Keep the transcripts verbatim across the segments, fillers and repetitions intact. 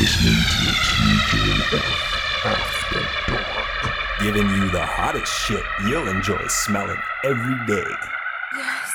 Giving you the hottest shit you'll enjoy smelling every day. Yes.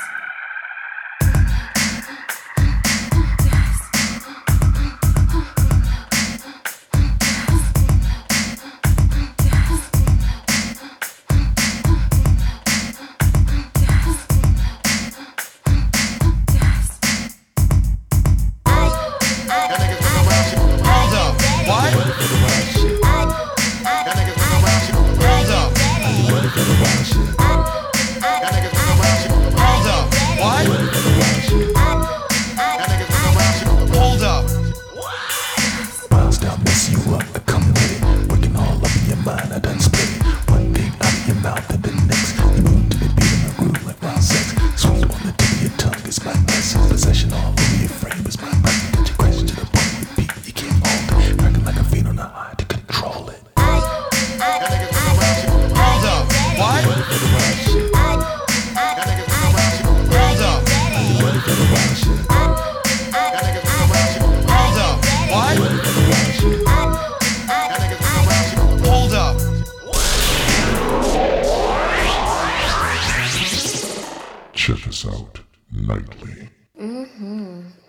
Check us out nightly. Mm-hmm.